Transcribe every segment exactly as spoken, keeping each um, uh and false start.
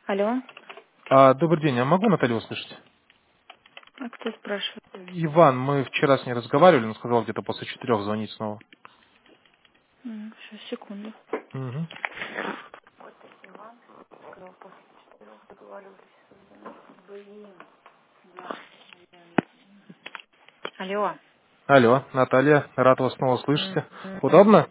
Алло, А, добрый день, а могу Наталью услышать? а кто спрашивает? Иван, мы вчера с ней разговаривали, он сказал где-то после четырех звонить снова. Сейчас, секунду. Угу. Алло. Алло, Наталья, рад вас снова слышать. Мгм. Удобно?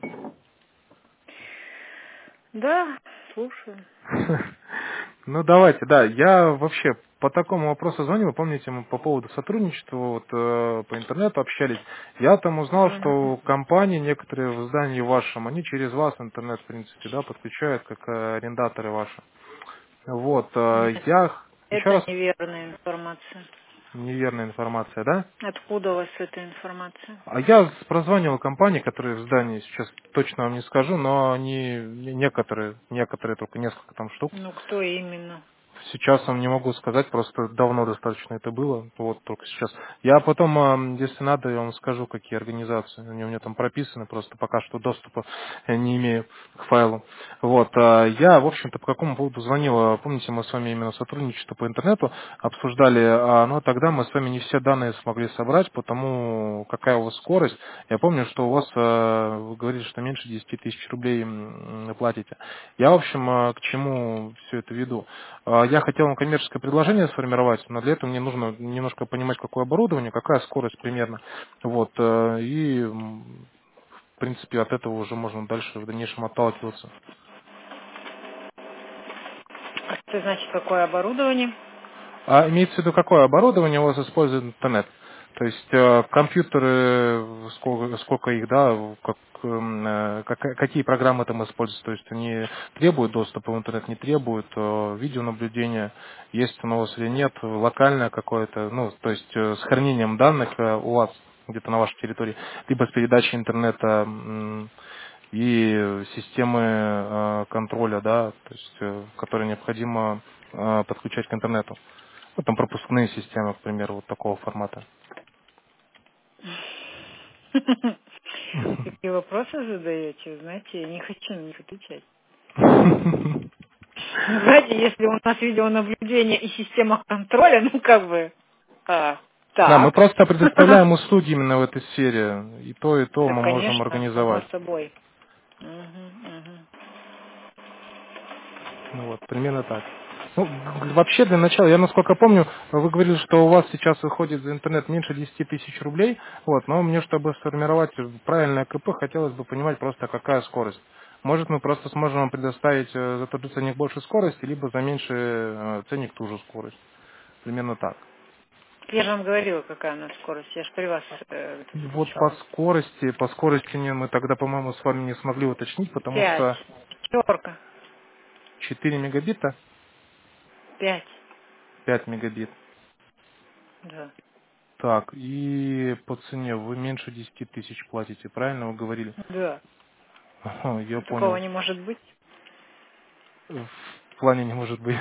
Да, слушаю. Ну давайте, да, я вообще по такому вопросу звонил, вы помните, мы по поводу сотрудничества вот, э, по интернету общались. Я там узнал, Мгм. что компании некоторые в здании вашем, они через вас интернет, в принципе, да, подключают, как э, арендаторы ваши. Вот, э, Нет, я еще это раз, неверная информация. неверная информация, да? Откуда у вас эта информация? А я прозванивал компании, которые в здании, сейчас точно вам не скажу, но они некоторые, некоторые только несколько там штук. Ну, кто именно? Сейчас вам не могу сказать, просто давно достаточно это было, вот только сейчас. Я потом, а, если надо, я вам скажу, какие организации. Они у меня там прописаны, просто пока что доступа я не имею к файлу. Вот, а, я, в общем-то, по какому поводу звонил, а, помните, мы с вами именно сотрудничество по интернету обсуждали, а, но тогда мы с вами не все данные смогли собрать, потому какая у вас скорость. Я помню, что у вас, а, вы говорили, что меньше десяти тысяч рублей м, платите. Я, в общем, а, к чему все это веду? А, Я хотел вам коммерческое предложение сформировать, но для этого мне нужно немножко понимать, какое оборудование, какая скорость примерно. Вот, э, и, м, в принципе, от этого уже можно дальше в дальнейшем отталкиваться. А что значит, какое оборудование? А имеется в виду, какое оборудование у вас использует интернет? То есть э, компьютеры, сколько, сколько их, да, как, эм, э, как- какие программы там используются? То есть они требуют доступа в интернет, не требуют, э, видеонаблюдение, есть оно у вас или нет, локальное какое-то, ну, то есть э, с хранением данных э, у вас где-то на вашей территории, либо с передачей интернета м, и системы э, контроля, да, то есть, э, которые необходимо э, подключать к интернету. Ну, там пропускные системы, к примеру, вот такого формата. Какие вопросы задаете? Знаете, я не хочу на них отвечать. Ну, знаете, если у нас видеонаблюдение и система контроля, ну, как бы, а, Да, мы так. просто предоставляем услуги именно в этой сфере. И то, и то Да, мы можем конечно, само организовать. собой. Мгм, мгм. Ну вот, примерно так. Ну, г- вообще, для начала, я насколько помню, вы говорили, что у вас сейчас выходит за интернет меньше десяти тысяч рублей, вот, но мне, чтобы сформировать правильное КП, хотелось бы понимать просто, какая скорость. Может, мы просто сможем вам предоставить э, за тот же ценник больше скорости, либо за меньше э, ценник ту же скорость. Примерно так. Я же вам говорила, какая у нас скорость. Я же при вас э, это Вот по встречала. скорости, по скорости не- мы тогда, по-моему, с вами не смогли уточнить, потому Пять. что Четверка. четыре мегабита, Пять. пять мегабит. Да. Так, и по цене вы меньше десяти тысяч платите, правильно вы говорили? Да. Ага, я Такого понял. не может быть. В плане не может быть.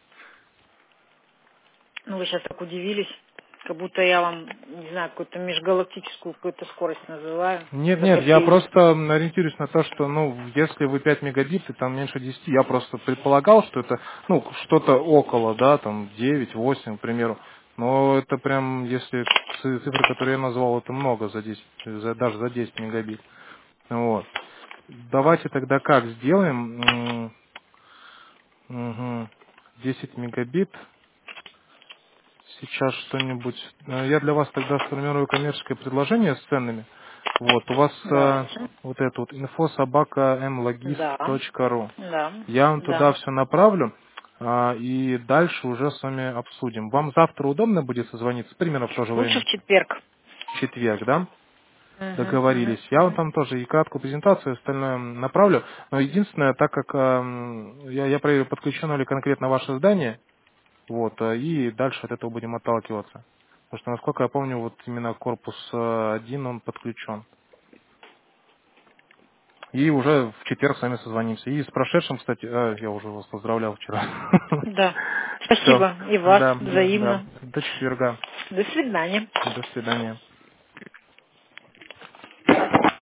Ну, вы сейчас так удивились. Как будто я вам, не знаю, какую-то межгалактическую какую-то скорость называю Нет, за нет, я копейки. просто ориентируюсь на то, что, ну, если вы пять мегабит и там меньше десяти, я просто предполагал, что это, ну, что-то около, да, там девять, восемь, к примеру. Но это прям, если цы- цифры, которые я назвал, это много за десять, за- даже за десять мегабит. Вот. Давайте тогда как сделаем? М, мгм. десять мегабит. Сейчас что-нибудь. э, Я для вас тогда сформирую коммерческое предложение с ценами. Вот, у вас э, Давайте. вот это вот инфо собака эм логист Да. точка ру. Да. Я вам туда Да. все направлю, а, и дальше уже с вами обсудим. Вам завтра удобно будет созвониться? Примерно в то же Лучше в время. четверг. В четверг, да? Угу, угу, Договорились. Я вам угу. там тоже и краткую презентацию, и остальное направлю. Но единственное, так как эм, я, я проверю, подключено ли конкретно ваше здание, вот, э, и дальше от этого будем отталкиваться. Потому что, насколько я помню, вот именно корпус э, один, он подключен. И уже в четверг с вами созвонимся. И с прошедшим, кстати, э, я уже вас поздравлял вчера. Да. Все. Спасибо. И вас Да, да, да. взаимно. До четверга. До свидания. До свидания.